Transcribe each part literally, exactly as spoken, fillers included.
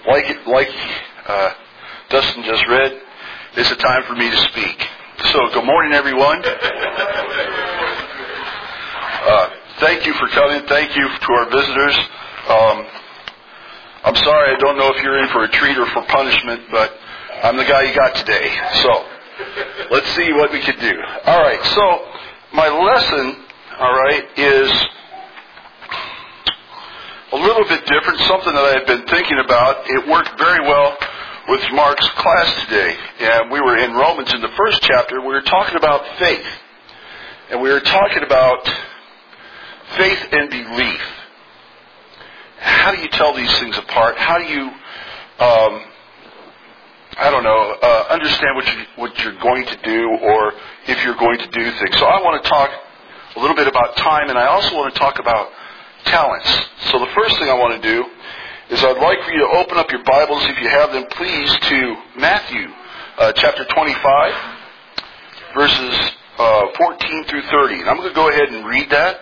like it, like uh, Dustin just read, it's a time for me to speak. So, good morning, everyone. Uh, thank you for coming. Thank you to our visitors. Um, I'm sorry, I don't know if you're in for a treat or for punishment, but I'm the guy you got today. So, let's see what we can do. All right, so my lesson, all right, is a little bit different, something that I had been thinking about. It worked very well with Mark's class today. And we were in Romans in the first chapter. We were talking about faith. And we were talking about faith and belief. How do you tell these things apart? How do you, um, I don't know, uh, understand what, you, what you're going to do, or if you're going to do things? So I want to talk a little bit about time, and I also want to talk about talents. So the first thing I want to do is I'd like for you to open up your Bibles, if you have them, please, to Matthew uh, chapter twenty-five, verses uh, fourteen through thirty. And I'm going to go ahead and read that.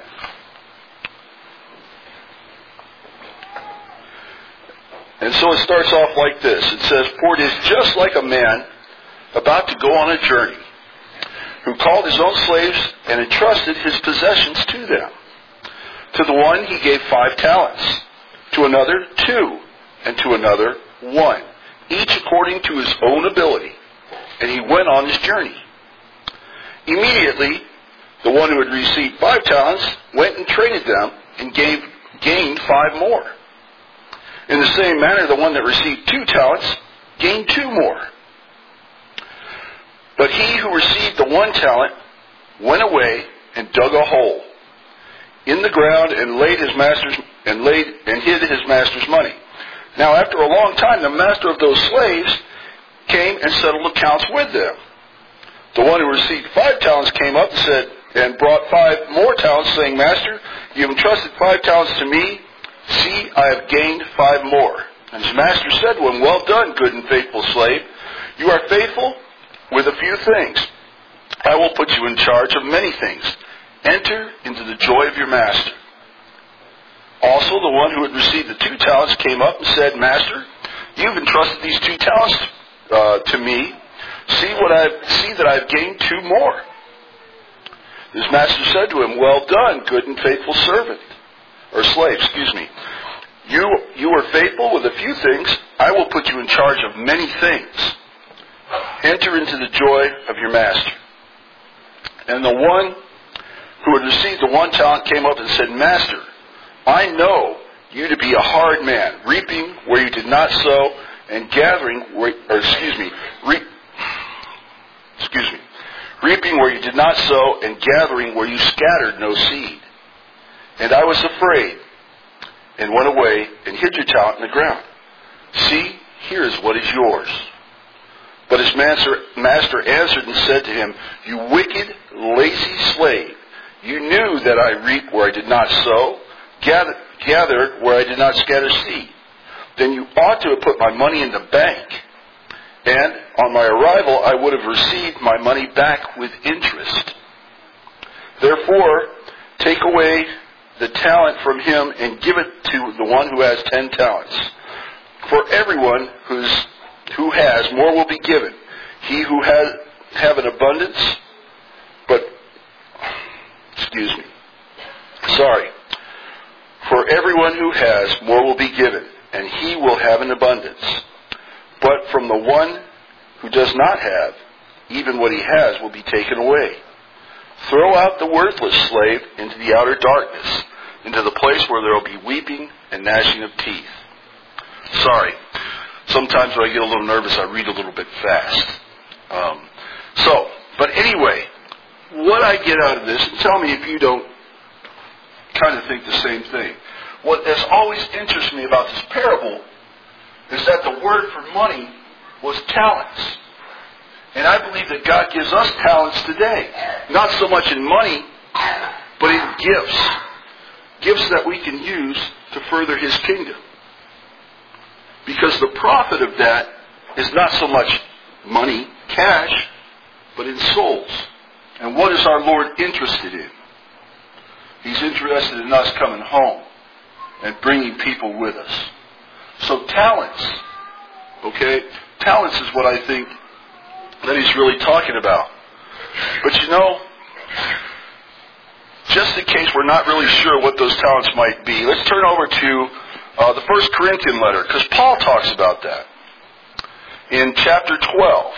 And so it starts off like this. It says, "For it is just like a man about to go on a journey, who called his own slaves and entrusted his possessions to them. To the one he gave five talents, to another two, and to another one, each according to his own ability. And he went on his journey. Immediately, the one who had received five talents went and traded them and gave, gained five more. In the same manner, the one that received two talents gained two more. But he who received the one talent went away and dug a hole in the ground and laid his master's and laid and hid his master's money. Now, after a long time, the master of those slaves came and settled accounts with them. The one who received five talents came up and said and brought five more talents, saying, Master, you have entrusted five talents to me. See, I have gained five more. And his master said to him, Well done, good and faithful slave. You are faithful with a few things. I will put you in charge of many things. Enter into the joy of your master. Also, the one who had received the two talents came up and said, Master, you've entrusted these two talents uh, to me. See what I've see that I've gained two more. His master said to him, Well done, good and faithful servant. Or slave, excuse me. You, you are faithful with a few things. I will put you in charge of many things. Enter into the joy of your master. And the one who had received the one talent came up and said, Master, I know you to be a hard man, reaping where you did not sow, and gathering where, or excuse me, re, excuse me, reaping where you did not sow, and gathering where you scattered no seed. And I was afraid, and went away and hid your talent in the ground. See, here is what is yours. But his master, master answered and said to him, You wicked, lazy slave, you knew that I reap where I did not sow, gather, gather where I did not scatter seed. Then you ought to have put my money in the bank, and on my arrival I would have received my money back with interest. Therefore, take away the talent from him and give it to the one who has ten talents. For everyone who's, who has, more will be given. He who has have an abundance, but, excuse me, sorry. For everyone who has, more will be given, and he will have an abundance. But from the one who does not have, even what he has will be taken away. Throw out the worthless slave into the outer darkness, into the place where there will be weeping and gnashing of teeth. Sorry. Sometimes when I get a little nervous, I read a little bit fast. Um, so, but anyway, what I get out of this, and tell me if you don't kind of think the same thing. What has always interested me about this parable is that the word for money was talents. And I believe that God gives us talents today. Not so much in money, but in gifts. Gifts that we can use to further His kingdom. Because the profit of that is not so much money, cash, but in souls. And what is our Lord interested in? He's interested in us coming home and bringing people with us. So talents Okay? Talents is what I think that he's really talking about. But you know, just in case we're not really sure what those talents might be, let's turn over to uh, the First Corinthian letter, because Paul talks about that in chapter twelve.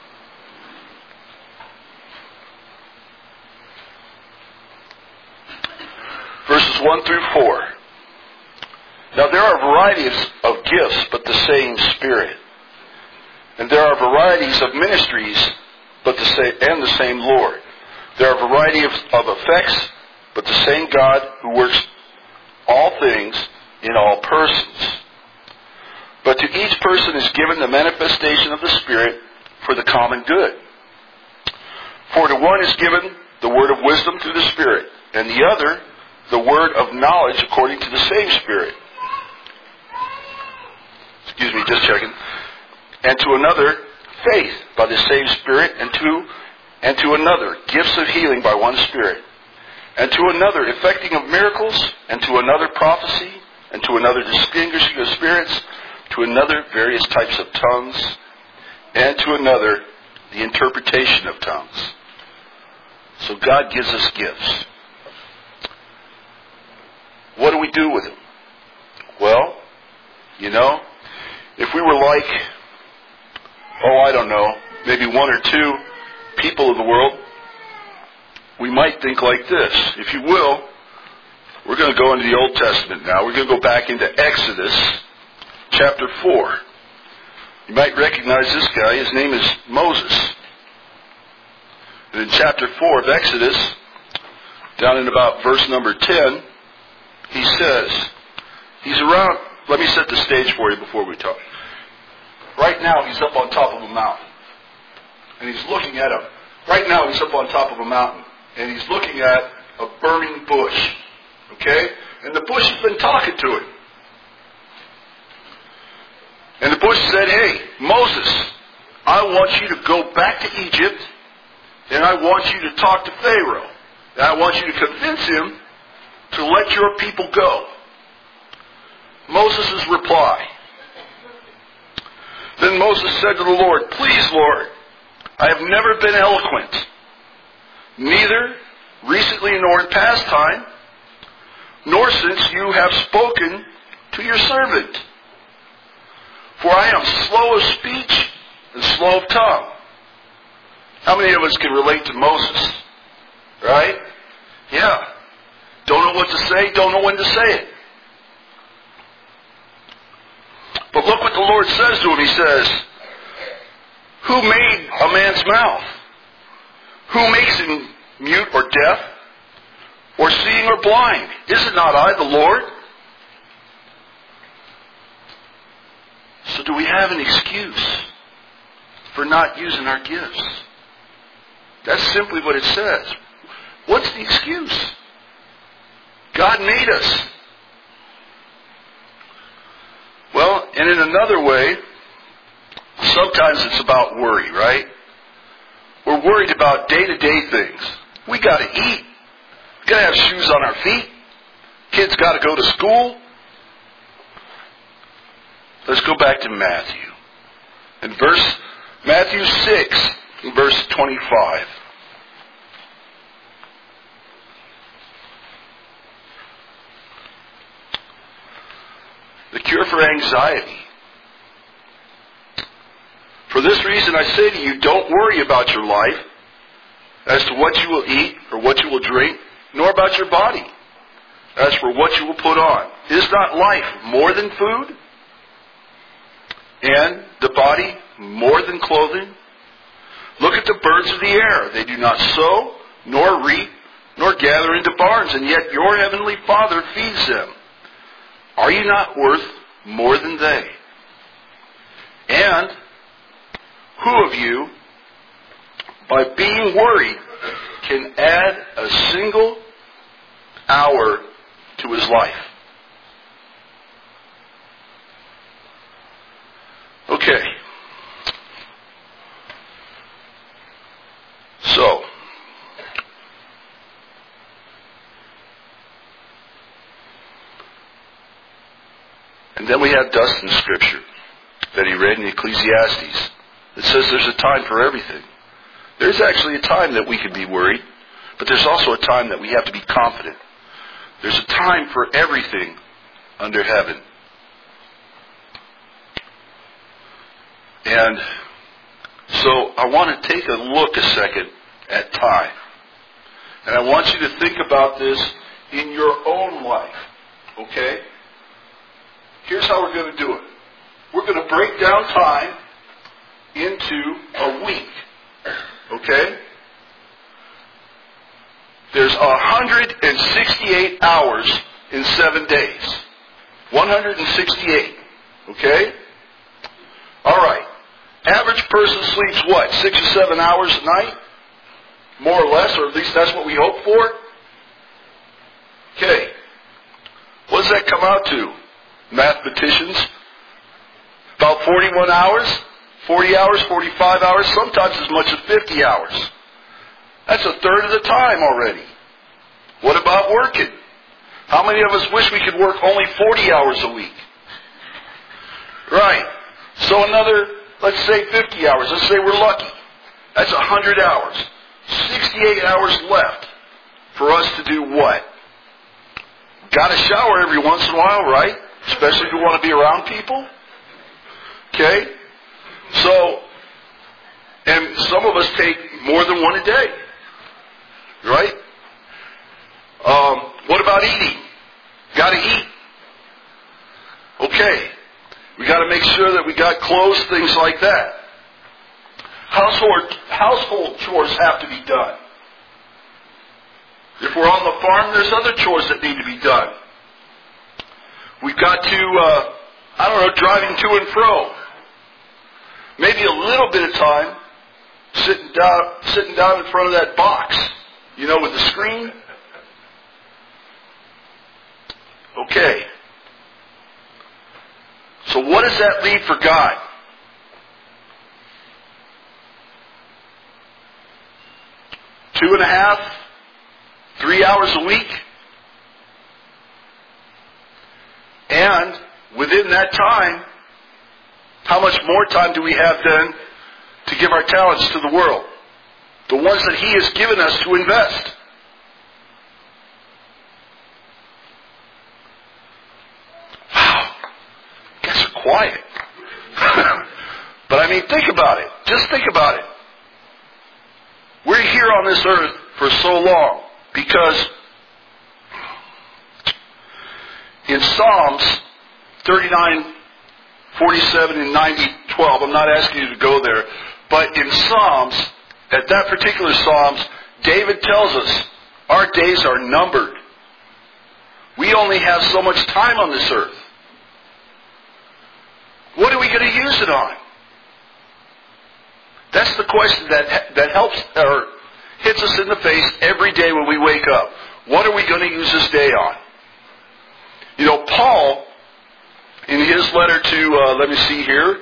Verses one through four. Now there are varieties of gifts, but the same Spirit. And there are varieties of ministries, but the same, and the same Lord. There are variety of, of effects, but the same God who works all things in all persons. But to each person is given the manifestation of the Spirit for the common good. For to one is given the word of wisdom through the Spirit, and the other the word of knowledge according to the same Spirit. Excuse me, just checking. And to another, faith by the same Spirit, and to and to another, gifts of healing by one Spirit, and to another, effecting of miracles, and to another, prophecy, and to another, distinguishing of spirits, to another, various types of tongues, and to another, the interpretation of tongues. So God gives us gifts. What do we do with them? Well, you know, if we were like, oh, I don't know, maybe one or two people in the world, we might think like this. If you will, we're going to go into the Old Testament now. We're going to go back into Exodus chapter four. You might recognize this guy. His name is Moses. And in chapter four of Exodus, down in about verse number ten, he says, he's around, let me set the stage for you before we talk. Right now he's up on top of a mountain. And he's looking at a, right now he's up on top of a mountain. And he's looking at a burning bush. Okay? And the bush has been talking to him. And the bush said, hey, Moses, I want you to go back to Egypt, and I want you to talk to Pharaoh. And I want you to convince him to let your people go. Moses' reply. Then Moses said to the Lord, please, Lord, I have never been eloquent, neither recently nor in past time, nor since you have spoken to your servant. For I am slow of speech and slow of tongue. How many of us can relate to Moses? Right? Yeah. Don't know what to say, don't know when to say it. But look what the Lord says to him. He says, who made a man's mouth? Who makes him mute or deaf, or seeing or blind? Is it not I, the Lord? So do we have an excuse for not using our gifts? That's simply what it says. What's the excuse? God made us. Well, and in another way, sometimes it's about worry, right? We're worried about day-to-day things. We got to eat. We got to have shoes on our feet. Kids got to go to school. Let's go back to Matthew. In verse Matthew six, in verse twenty-five. The cure for anxiety. For this reason I say to you, don't worry about your life as to what you will eat or what you will drink, nor about your body as for what you will put on. Is not life more than food, and the body more than clothing? Look at the birds of the air. They do not sow, nor reap, nor gather into barns, and yet your heavenly Father feeds them. Are you not worth more than they? And who of you, by being worried, can add a single hour to his life? Okay. So, and then we have Dustin's scripture that already read in Ecclesiastes. It says there's a time for everything. There's actually a time that we can be worried, but there's also a time that we have to be confident. There's a time for everything under heaven. And so I want to take a look a second at time. And I want you to think about this in your own life. Okay? Here's how we're going to do it. We're going to break down time into a week. Okay? There's one hundred sixty-eight hours in seven days. one hundred sixty-eight. Okay? All right. Average person sleeps what? Six or seven hours a night? More or less, or at least that's what we hope for? Okay. What does that come out to, mathematicians? About forty-one hours? forty hours, forty-five hours, sometimes as much as fifty hours. That's a third of the time already. What about working? How many of us wish we could work only forty hours a week? Right. So another, let's say fifty hours. Let's say we're lucky. That's one hundred hours. sixty-eight hours left for us to do what? Got to shower every once in a while, right? Especially if you want to be around people. Okay? So, and some of us take more than one a day. Right? Um, what about eating? Got to eat. Okay. We got to make sure that we got clothes, things like that. Household, household chores have to be done. If we're on the farm, there's other chores that need to be done. We've got to, uh, I don't know, driving to and fro. Maybe a little bit of time sitting down, sitting down in front of that box, you know, with the screen. Okay. So what does that leave for God? Two and a half, three hours a week. And within that time, how much more time do we have then to give our talents to the world? The ones that He has given us to invest. Wow. Guys are quiet. But I mean, think about it. Just think about it. We're here on this earth for so long because in Psalms thirty-nine, forty-seven, and ninety, twelve, I'm not asking you to go there, but in Psalms, at that particular Psalms, David tells us our days are numbered. We only have so much time on this earth. What are we going to use it on? That's the question that that helps or hits us in the face every day when we wake up. What are we going to use this day on? You know, Paul, in his letter to, uh, let me see here,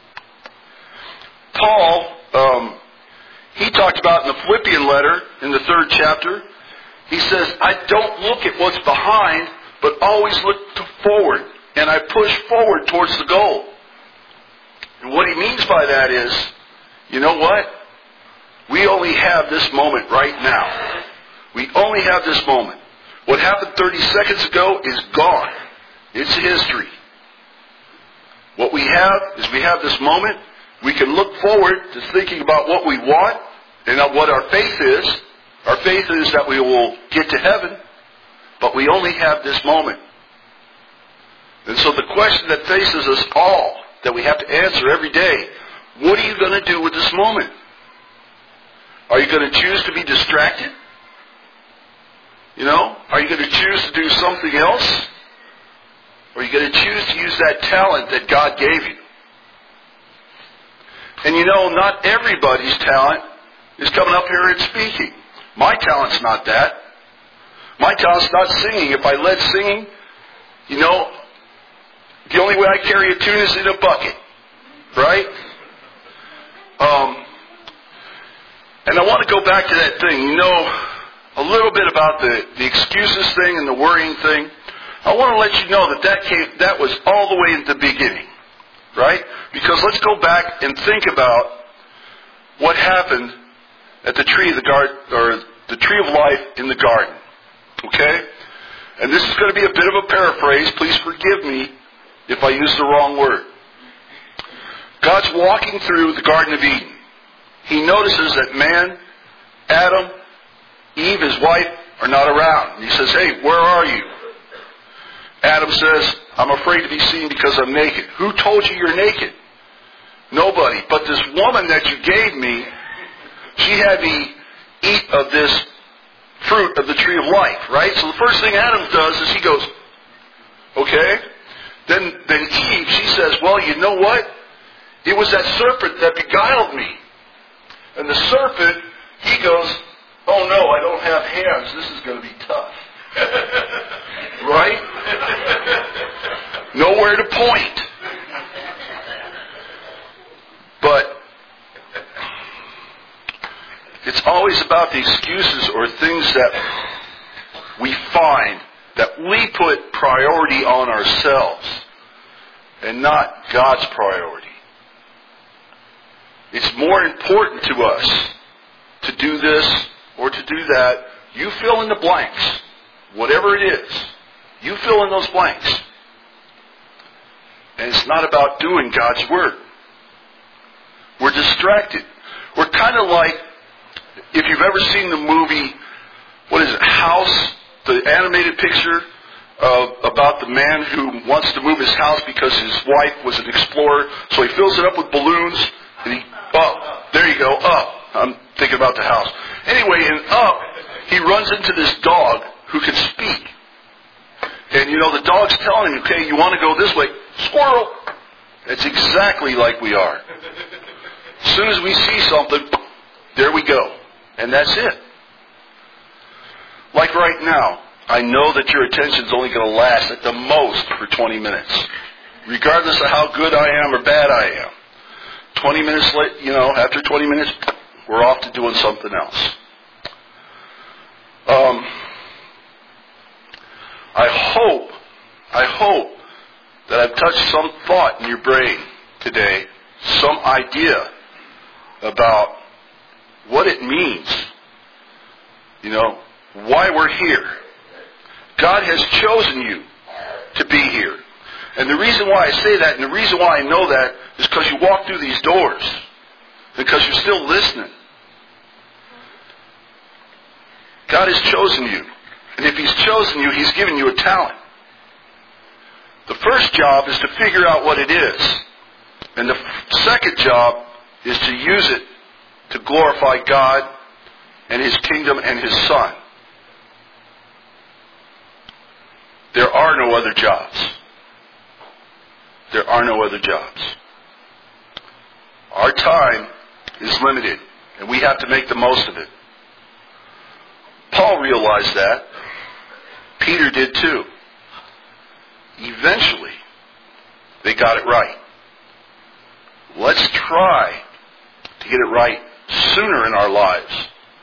Paul, um, he talked about in the Philippian letter, in the third chapter, he says, I don't look at what's behind, but always look to forward, and I push forward towards the goal. And what he means by that is, you know what? We only have this moment right now. We only have this moment. What happened thirty seconds ago is gone. It's history. What we have is we have this moment. We can look forward to thinking about what we want and what our faith is. Our faith is that we will get to heaven, but we only have this moment. And so the question that faces us all, that we have to answer every day, what are you going to do with this moment? Are you going to choose to be distracted? You know? Are you going to choose to do something else? Or are you going to choose to use that talent that God gave you? And you know, not everybody's talent is coming up here and speaking. My talent's not that. My talent's not singing. If I led singing, you know, the only way I carry a tune is in a bucket. Right? Um, and I want to go back to that thing. You know, a little bit about the, the excuses thing and the worrying thing. I want to let you know that that, came, that was all the way at the beginning. right? Because let's go back and think about what happened at the tree of the garden, or the tree of life in the garden. Okay? And this is going to be a bit of a paraphrase. Please forgive me if I use the wrong word. God's walking through the Garden of Eden. He notices that man, Adam, Eve, his wife, are not around. And he says, hey, where are you? Adam says, I'm afraid to be seen because I'm naked. Who told you you're naked? Nobody. But this woman that you gave me, she had me eat of this fruit of the tree of life, right? So the first thing Adam does is he goes, okay. Then, then Eve, she says, well, you know what? It was that serpent that beguiled me. And the serpent, he goes, oh no, I don't have hands. This is going to be tough. Right? Nowhere to point. But it's always about the excuses or things that we find that we put priority on ourselves and not God's priority. It's more important to us to do this or to do that. You fill in the blanks. Whatever it is, you fill in those blanks. And it's not about doing God's Word. We're distracted. We're kind of like, if you've ever seen the movie, what is it, House, the animated picture of, about the man who wants to move his house because his wife was an explorer, so he fills it up with balloons, and he, oh, there you go, Up. I'm thinking about the house. Anyway, in Up, he runs into this dog who can speak. And, you know, the dog's telling him, okay, you want to go this way, squirrel. It's exactly like we are. As soon as we see something, there we go. And that's it. Like right now, I know that your attention's only going to last at the most for twenty minutes. Regardless of how good I am or bad I am. twenty minutes late, you know, after twenty minutes, we're off to doing something else. Um, I hope, I hope that I've touched some thought in your brain today, some idea about what it means, you know, why we're here. God has chosen you to be here. And the reason why I say that, and the reason why I know that, is because you walk through these doors. Because you're still listening. God has chosen you. And if He's chosen you, He's given you a talent. The first job is to figure out what it is. And the second job is to use it to glorify God and His kingdom and His Son. There are no other jobs. There are no other jobs. Our time is limited, and we have to make the most of it. Paul realized that. Peter did too. Eventually, they got it right. Let's try to get it right sooner in our lives.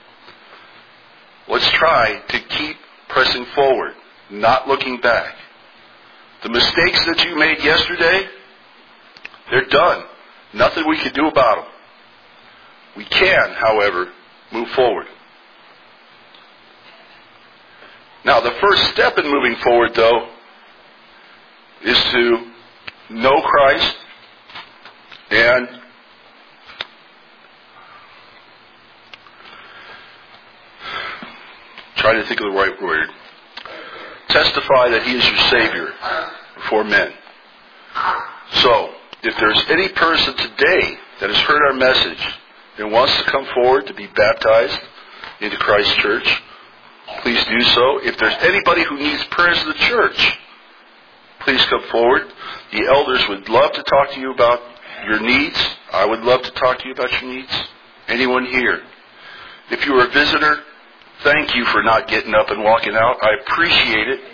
Let's try to keep pressing forward, not looking back. The mistakes that you made yesterday, they're done. Nothing we can do about them. We can, however, move forward. Now, the first step in moving forward, though, is to know Christ and try to think of the right word. Testify that He is your Savior before men. So, if there's any person today that has heard our message and wants to come forward to be baptized into Christ's church, please do so. If there's anybody who needs prayers of the church, please come forward. The elders would love to talk to you about your needs. I would love to talk to you about your needs. Anyone here? If you are a visitor, thank you for not getting up and walking out. I appreciate it.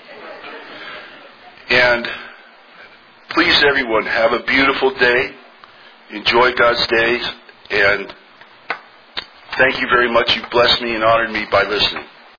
And please, everyone, have a beautiful day. Enjoy God's days. And thank you very much. You've blessed me and honored me by listening.